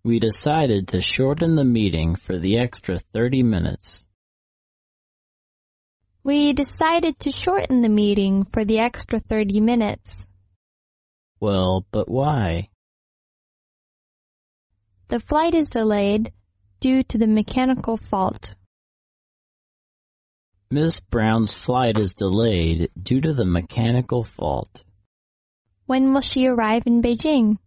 We decided to shorten the meeting for the extra 30 minutes. We decided to shorten the meeting for the extra 30 minutes. Well, but why? The flight is delayed due to the mechanical fault. Miss Brown's flight is delayed due to the mechanical fault. When will she arrive in Beijing?